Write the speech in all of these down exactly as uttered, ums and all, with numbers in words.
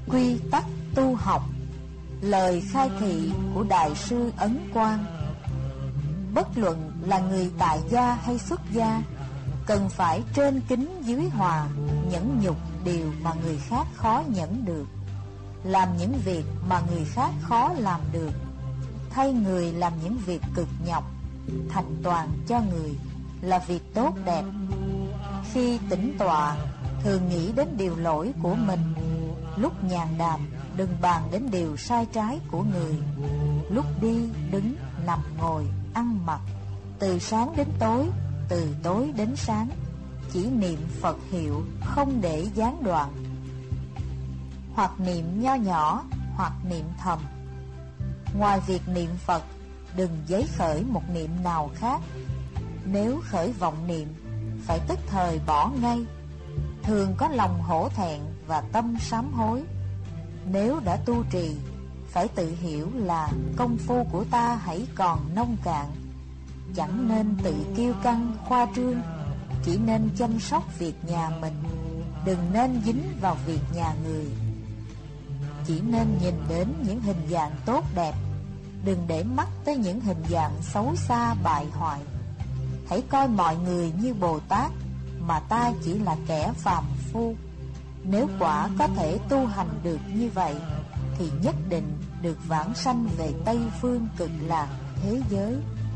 quy tắc tu học, lời khai thị của Đại sư Ấn Quang. Bất luận là người tại gia hay xuất gia, cần phải trên kính dưới hòa, nhẫn nhục điều mà người khác khó nhẫn được, làm những việc mà người khác khó làm được, thay người làm những việc cực nhọc, thành toàn cho người là việc tốt đẹp. Khi tĩnh tọa, thường nghĩ đến điều lỗi của mình. Lúc nhàn đàm, đừng bàn đến điều sai trái của người. Lúc đi, đứng, nằm, ngồi, ăn mặc, từ sáng đến tối, từ tối đến sáng, chỉ niệm Phật hiệu, không để gián đoạn. Hoặc niệm nho nhỏ, hoặc niệm thầm. Ngoài việc niệm Phật, đừng giấy khởi một niệm nào khác. Nếu khởi vọng niệm, phải tức thời bỏ ngay. Thường có lòng hổ thẹn và tâm sám hối. Nếu đã tu trì, phải tự hiểu là công phu của ta hãy còn nông cạn. Chẳng nên tự kiêu căng khoa trương, chỉ nên chăm sóc việc nhà mình, đừng nên dính vào việc nhà người. Chỉ nên nhìn đến những hình dạng tốt đẹp, đừng để mắt tới những hình dạng xấu xa bại hoại. Hãy coi mọi người như Bồ Tát, mà ta chỉ là kẻ phàm phu. Nếu quả có thể tu hành được như vậy, thì nhất định được vãng sanh về Tây Phương Cực Lạc thế giới.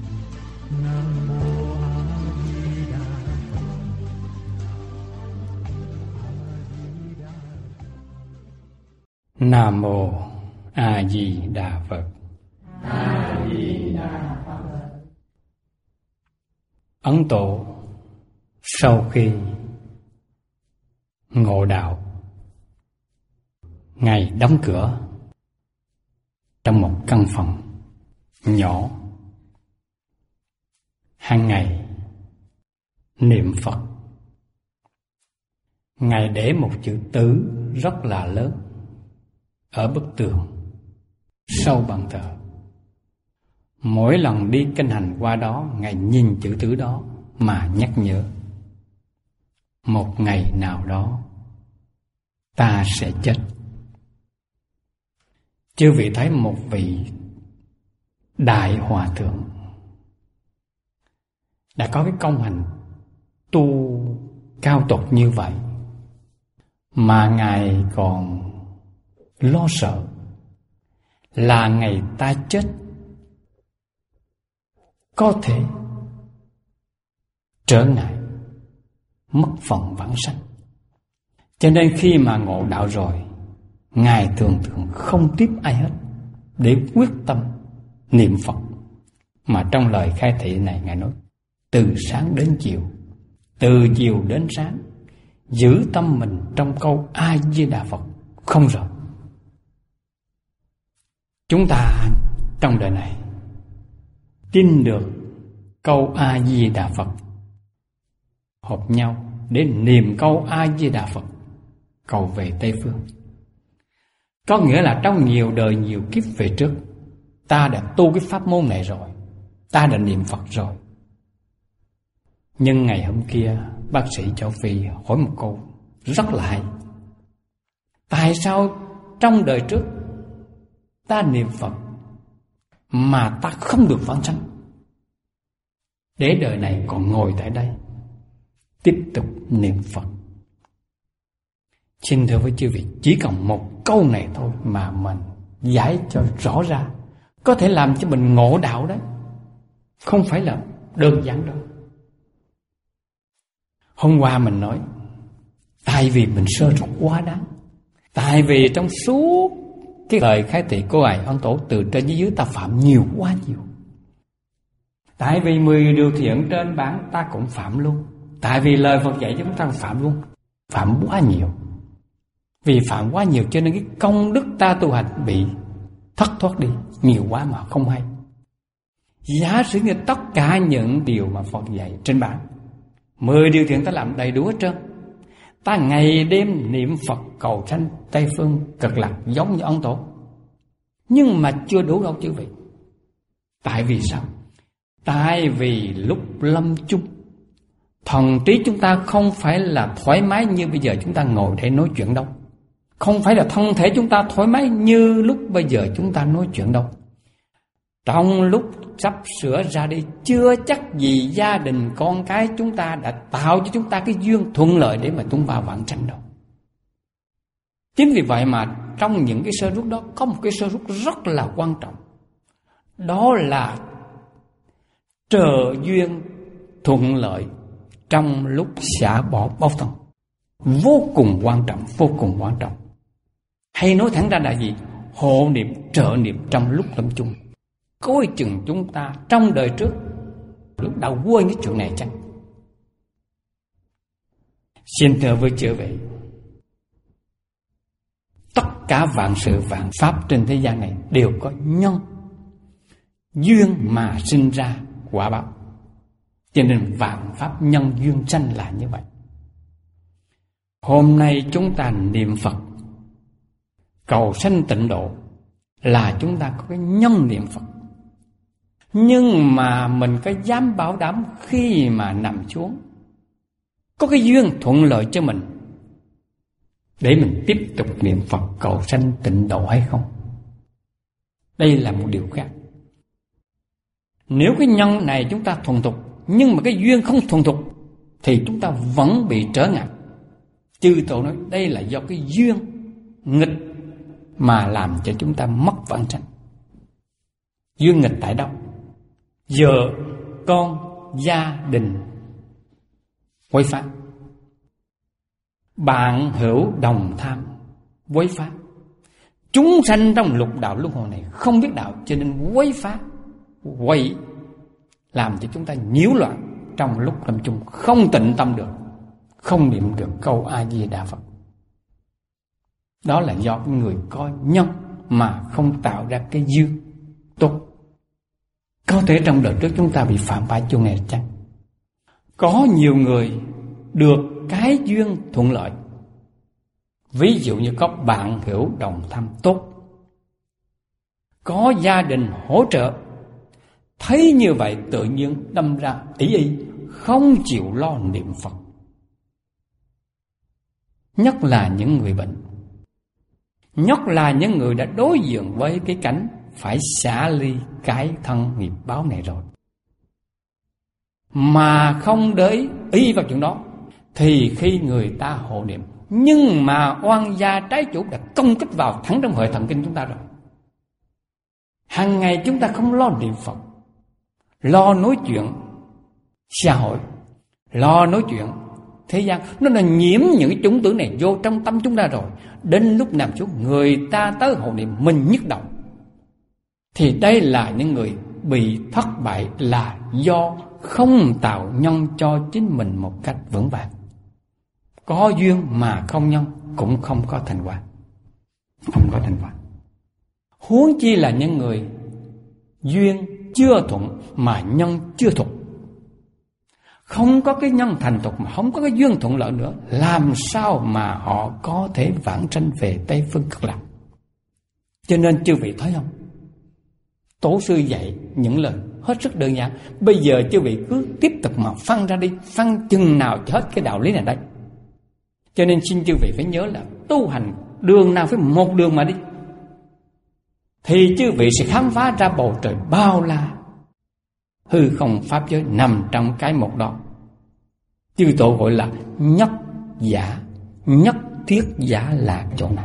Nam Mô A Di Đà Phật. A Di Đà Phật. Ấn Tổ sau khi ngộ đạo, Ngài đóng cửa trong một căn phòng nhỏ, hàng ngày niệm Phật. Ngài để một chữ tứ rất là lớn ở bức tường sau bàn thờ. Mỗi lần đi kinh hành qua đó, Ngài nhìn chữ tứ đó mà nhắc nhở: một ngày nào đó ta sẽ chết. Chư vị thấy một vị đại hòa thượng đã có cái công hành tu cao tột như vậy, mà Ngài còn lo sợ là ngày ta chết có thể trở ngại, mất phần vãng sanh. Cho nên khi mà ngộ đạo rồi, Ngài thường thường không tiếp ai hết, để quyết tâm niệm Phật. Mà trong lời khai thị này Ngài nói: từ sáng đến chiều, từ chiều đến sáng, giữ tâm mình trong câu A Di Đà Phật không rời. Chúng ta trong đời này tin được câu A Di Đà Phật, hợp nhau để niệm câu A Di Đà Phật, cầu về Tây Phương. Có nghĩa là trong nhiều đời nhiều kiếp về trước, ta đã tu cái pháp môn này rồi, ta đã niệm Phật rồi. Nhưng ngày hôm kia, bác sĩ Châu Phi hỏi một câu rất là hay: tại sao trong đời trước ta niệm Phật mà ta không được vãng sanh, để đời này còn ngồi tại đây tiếp tục niệm Phật? Xin thưa với chư vị, chỉ cần một câu này thôi mà mình giải cho rõ ra, có thể làm cho mình ngộ đạo đấy, không phải là đơn giản đâu. Hôm qua mình nói, tại vì mình sơ suất quá đáng, tại vì trong suốt cái lời khai thị của Ngài Ấn Tổ từ trên dưới ta phạm nhiều quá nhiều. Tại vì mười điều thiện trên bản ta cũng phạm luôn, tại vì lời Phật dạy chúng ta phạm luôn, phạm quá nhiều. Vì phạm quá nhiều cho nên cái công đức ta tu hành bị thất thoát đi, nhiều quá mà không hay. Giả sử như tất cả những điều mà Phật dạy trên bản, mười điều thiện ta làm đầy đủ hết trơn, ta ngày đêm niệm Phật cầu sanh Tây Phương Cực Lạc giống như Ấn Tổ, nhưng mà chưa đủ đâu chư vị. Tại vì sao? Tại vì lúc lâm chung, thần trí chúng ta không phải là thoải mái như bây giờ chúng ta ngồi để nói chuyện đâu. Không phải là thân thể chúng ta thoải mái như lúc bây giờ chúng ta nói chuyện đâu. Trong lúc sắp sửa ra đi, chưa chắc gì gia đình con cái chúng ta đã tạo cho chúng ta cái duyên thuận lợi để mà chúng ta vãng sanh đâu. Chính vì vậy mà trong những cái sơ rút đó có một cái sơ rút rất là quan trọng. Đó là trợ duyên thuận lợi trong lúc xả bỏ báo thân. Vô cùng quan trọng, vô cùng quan trọng. Hay nói thẳng ra là gì? Hộ niệm, trợ niệm trong lúc lâm chung. Coi chừng chúng ta trong đời trước đã quên cái chuyện này chăng? Xin thưa với chư vị, tất cả vạn sự vạn pháp trên thế gian này đều có nhân duyên mà sinh ra quả báo. Cho nên vạn pháp nhân duyên sanh là như vậy. Hôm nay chúng ta niệm Phật cầu sanh tịnh độ là chúng ta có cái nhân niệm Phật. Nhưng mà mình có dám bảo đảm khi mà nằm xuống có cái duyên thuận lợi cho mình để mình tiếp tục niệm Phật cầu sanh tịnh độ hay không? Đây là một điều khác. Nếu cái nhân này chúng ta thuần thục, nhưng mà cái duyên không thuần thục, thì chúng ta vẫn bị trở ngại. Chư Tổ nói đây là do cái duyên nghịch mà làm cho chúng ta mất vãng sanh. Duyên nghịch tại đâu? Vợ, con, gia đình quấy phá, bạn hữu đồng tham quấy phá. Chúng sanh trong lục đạo luân hồi này không biết đạo, cho nên quấy phá, quậy, làm cho chúng ta nhiễu loạn trong lúc lâm chung, không tịnh tâm được, không niệm được câu A Di Đà Phật. Đó là do người có nhân mà không tạo ra cái duyên tốt. Có thể trong đời trước chúng ta bị phạm phải chỗ này chăng? Có nhiều người được cái duyên thuận lợi, ví dụ như có bạn hữu đồng tham tốt, có gia đình hỗ trợ, thấy như vậy tự nhiên đâm ra ý y không chịu lo niệm Phật. Nhất là những người bệnh, nhất là những người đã đối diện với cái cảnh phải xả ly cái thân nghiệp báo này rồi, mà không để ý vào chuyện đó, thì khi người ta hộ niệm, nhưng mà oan gia trái chủ đã công kích vào thẳng trong hệ thần kinh chúng ta rồi. Hàng ngày chúng ta không lo niệm Phật, lo nói chuyện xã hội, lo nói chuyện thế gian, nó là nhiễm những cái chủng tử này vô trong tâm chúng ta rồi. Đến lúc nằm xuống người ta tới hộ niệm mình nhức đầu, thì đây là những người bị thất bại, là do không tạo nhân cho chính mình một cách vững vàng. Có duyên mà không nhân cũng không có thành quả, không có thành quả. Huống chi là những người duyên chưa thuận mà nhân chưa thuận, không có cái nhân thành thục mà không có cái duyên thuận lợi nữa, làm sao mà họ có thể vãng sanh về Tây Phương Cực Lạc? Cho nên chư vị thấy không, Tổ sư dạy những lời hết sức đơn giản. Bây giờ chư vị cứ tiếp tục mà phân ra đi, phân chừng nào cho hết cái đạo lý này đây. Cho nên xin chư vị phải nhớ là tu hành đường nào phải một đường mà đi, thì chư vị sẽ khám phá ra bầu trời bao la hư không pháp giới nằm trong cái một đó. Chư Tổ gọi là nhất giả, nhất thiết giả là chỗ này.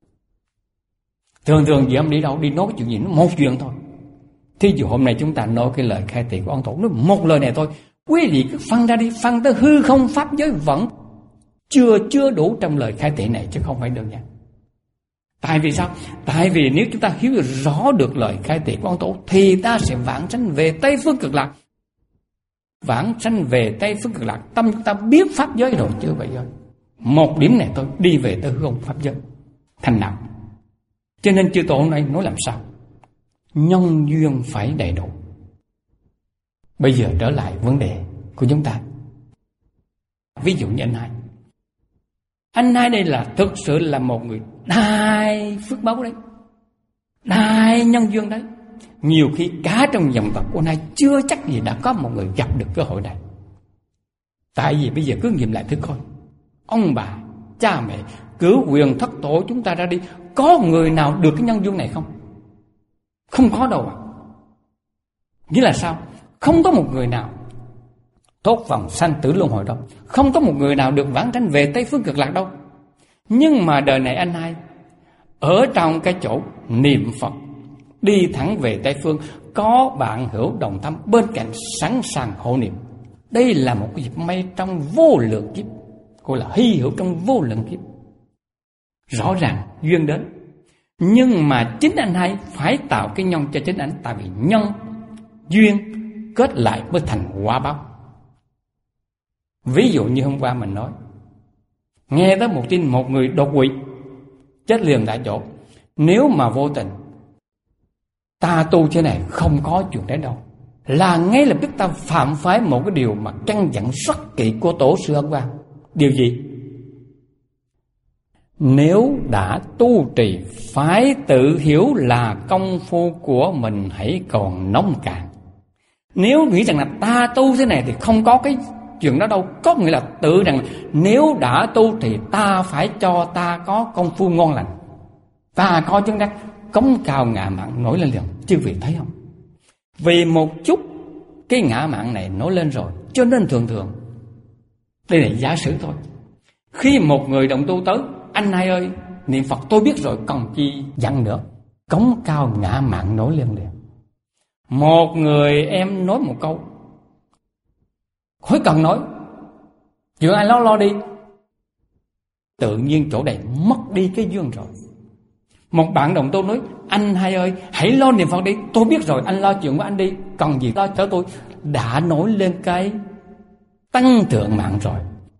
Thường thường gì ông đi đâu, đi nói cái chuyện gì nó một chuyện thôi. Thí dụ hôm nay chúng ta nói cái lời khai thị của ông Tổ, nó một lời này thôi. Quý vị cứ phân ra đi, phân tới hư không pháp giới vẫn chưa chưa đủ trong lời khai thị này, chứ không phải đơn giản. Tại vì sao? Tại vì nếu chúng ta hiểu rõ được lời khai thị của ông Tổ, thì ta sẽ vãng sanh về Tây Phương Cực Lạc. Vãng sanh về Tây Phương Cực Lạc, tâm chúng ta biết pháp giới rồi chứ vậy thôi. Một điểm này thôi, đi về tới hư không pháp giới thành nào. Cho nên chư Tổ hôm nay nói làm sao? Nhân duyên phải đầy đủ. Bây giờ trở lại vấn đề của chúng ta. Ví dụ như anh hai. Anh hai đây là thực sự là một người đại phước báo đấy, đại nhân duyên đấy. Nhiều khi cả trong dòng tộc của anh hai chưa chắc gì đã có một người gặp được cơ hội này. Tại vì bây giờ cứ nghiệm lại thứ coi, ông bà cha mẹ, cửu quyền thất tổ chúng ta ra đi, có người nào được cái nhân duyên này không? Không có đâu ạ. À. Nghĩa là sao? Không có một người nào thoát vòng sanh tử luân hồi đâu, không có một người nào được vãng sanh về Tây phương cực lạc đâu. Nhưng mà đời này anh hai ở trong cái chỗ niệm Phật, đi thẳng về Tây phương, có bạn hữu đồng tâm bên cạnh sẵn sàng hộ niệm. Đây là một cái dịp may trong vô lượng kiếp, gọi là hy hữu trong vô lượng kiếp. Rõ ràng duyên đến, nhưng mà chính anh hai phải tạo cái nhân cho chính anh. Tại vì nhân duyên kết lại mới thành quả báo. Ví dụ như hôm qua mình nói, nghe tới một tin một người đột quỵ chết liền tại chỗ. Nếu mà vô tình ta tu thế này không có chuyện đấy đâu, là ngay lập tức ta phạm phải một cái điều mà căn dặn rất kỹ của tổ sư Ấn Quang. Điều gì? Nếu đã tu trì phải tự hiểu là công phu của mình hãy còn nông cạn. Nếu nghĩ rằng là ta tu thế này thì không có cái chuyện đó đâu, có nghĩa là tự rằng nếu đã tu thì ta phải cho ta có công phu ngon lành, ta có chứng đắc, cống cao ngã mạn nổi lên liền. Chư vị thấy không? Vì một chút cái ngã mạn này nổi lên rồi, cho nên thường thường, đây là giả sử thôi, khi một người đồng tu tới, anh hai ơi, niệm Phật tôi biết rồi, còn chi dặn nữa, cống cao ngã mạn nổi lên liền. Một người em nói một câu, khỏi cần nói, chuyện ai lo lo đi, tự nhiên chỗ này mất đi cái duyên rồi. Một bạn đồng tu nói, anh hai ơi, hãy lo niệm Phật đi, tôi biết rồi, anh lo chuyện của anh đi, còn gì lo cho tôi. Đã nổi lên cái tăng thượng mạng rồi,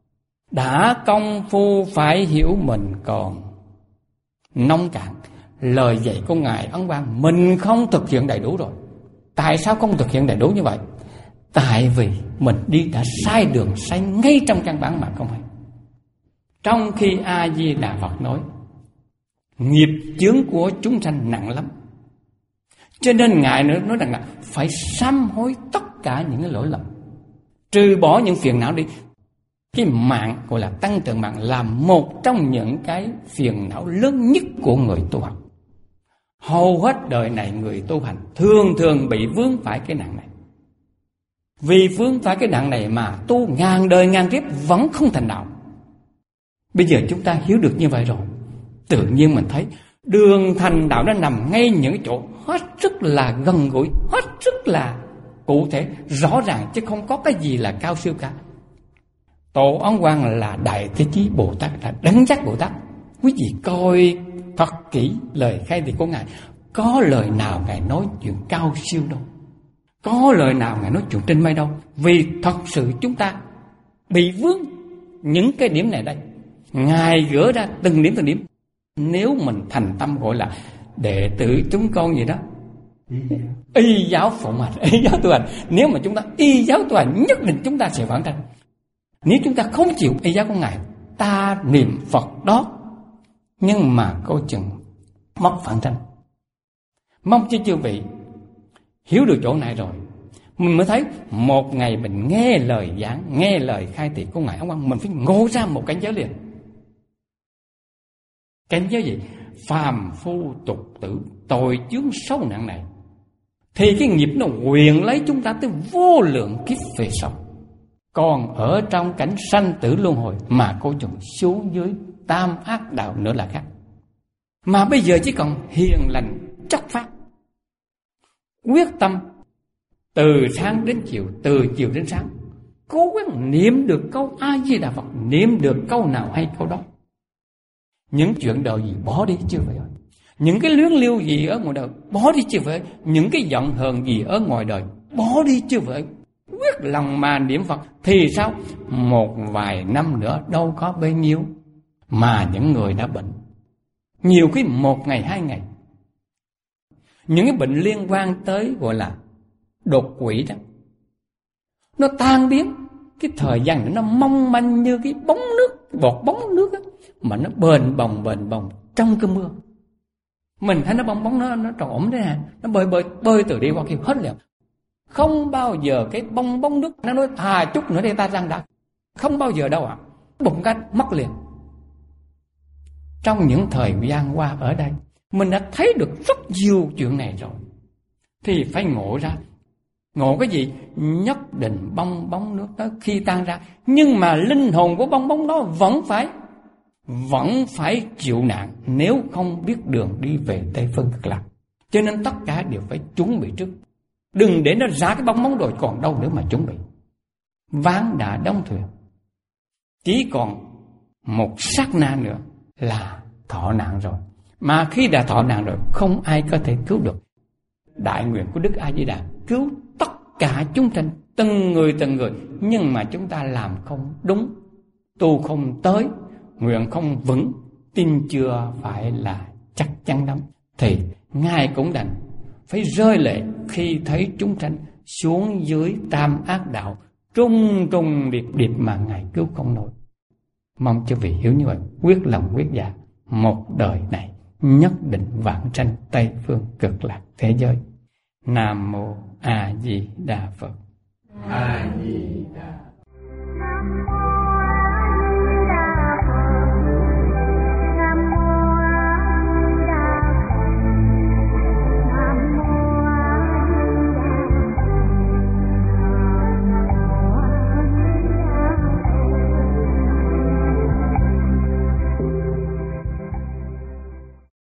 đã công phu phải hiểu mình còn nông cạn. Lời dạy của Ngài Ấn Quang mình không thực hiện đầy đủ rồi. Tại sao không thực hiện đầy đủ như vậy? Tại vì mình đi đã sai đường, sai ngay trong căn bản mà không hay. Trong khi A Di Đà Phật nói nghiệp chướng của chúng sanh nặng lắm, cho nên Ngài nữa nói rằng là phải sám hối tất cả những cái lỗi lầm, trừ bỏ những phiền não đi. Cái mạng gọi là tăng trưởng mạng là một trong những cái phiền não lớn nhất của người tu học. Hầu hết đời này người tu hành thường thường bị vướng phải cái nạn này. Vì vướng phải cái nạn này mà tu ngàn đời ngàn kiếp vẫn không thành đạo. Bây giờ chúng ta hiểu được như vậy rồi, tự nhiên mình thấy đường thành đạo nó nằm ngay những chỗ hết sức là gần gũi, hết sức là cụ thể, rõ ràng, chứ không có cái gì là cao siêu cả. Tổ Ấn Quang là Đại Thế Chí Bồ Tát, là Đấng Giác Bồ Tát. Quý vị coi thật kỹ lời khai thị của Ngài, có lời nào Ngài nói chuyện cao siêu đâu, có lời nào Ngài nói chuyện trên mây đâu. Vì thật sự chúng ta bị vướng những cái điểm này đây, Ngài gỡ ra từng điểm từng điểm. Nếu mình thành tâm gọi là đệ tử chúng con gì đó, y giáo phụng hành, y giáo tu hành, nếu mà chúng ta y giáo tu hành nhất định chúng ta sẽ vãng sanh. Nếu chúng ta không chịu y giáo của Ngài, ta niệm Phật đó nhưng mà coi chừng mất vãng sanh. Mong cho chư vị hiểu được chỗ này rồi, mình mới thấy một ngày mình nghe lời giảng, nghe lời khai thị của Ngài Ấn Quang, mình phải ngộ ra một cảnh giới liền. Cảnh giới gì? Phàm phu tục tử, tội chướng sâu nặng này, thì cái nghiệp nó quyền lấy chúng ta tới vô lượng kiếp về sau. Còn ở trong cảnh sanh tử luân hồi mà cô chồng xuống dưới tam ác đạo nữa là khác. Mà bây giờ chỉ còn hiền lành chất phát, quyết tâm từ sáng đến chiều, từ chiều đến sáng, cố gắng niệm được câu A Di Đà Phật, niệm được câu nào hay câu đó. Những chuyện đời gì bỏ đi chưa vậy? Những cái luyến lưu gì ở ngoài đời bỏ đi chưa vậy? Những cái giận hờn gì ở ngoài đời bỏ đi chưa vậy? Quyết lòng mà niệm Phật thì sao? Một vài năm nữa đâu có bấy nhiêu mà những người đã bệnh, nhiều khi một ngày hai ngày. Những cái bệnh liên quan tới gọi là đột quỵ đó, nó tan biến, cái thời gian nữa nó mong manh như cái bóng nước, bọt bóng nước đó, mà nó bền bồng bền bồng trong cơn mưa. Mình thấy nó bong bóng, nó nó tròn ổn thế này, nó bơi bơi bơi từ đi qua kia hết liền. Không bao giờ cái bong bóng nước nó nói à chút nữa đây ta răng đã, không bao giờ đâu ạ. À. Bụng cái mất liền. trong những thời gian qua ở đây, mình đã thấy được rất nhiều chuyện này rồi. Thì phải ngộ ra. Ngộ cái gì? Nhất định bong bóng nước đó khi tan ra, nhưng mà linh hồn của bong bóng đó vẫn phải Vẫn phải chịu nạn, nếu không biết đường đi về Tây Phương Cực Lạc. Cho nên tất cả đều phải chuẩn bị trước. Đừng để nó ra cái bong bóng rồi còn đâu nữa mà chuẩn bị. Ván đã đóng thuyền, chỉ còn một sát na nữa là thọ nạn rồi. Mà khi đã thọ nạn rồi, không ai có thể cứu được. Đại nguyện của Đức A Di Đà cứu tất cả chúng sanh, từng người từng người. Nhưng mà chúng ta làm không đúng, tu không tới, nguyện không vững, tin chưa phải là chắc chắn lắm, thì Ngài cũng đành phải rơi lệ khi thấy chúng sanh xuống dưới tam ác đạo, trung trung điệp điệp mà Ngài cứu không nổi. Mong cho vị hiểu như vậy, quyết lòng quyết dạ, một đời này nhất định vãng sanh Tây Phương Cực Lạc thế giới. Nam mô A Di Đà Phật. A Di Đà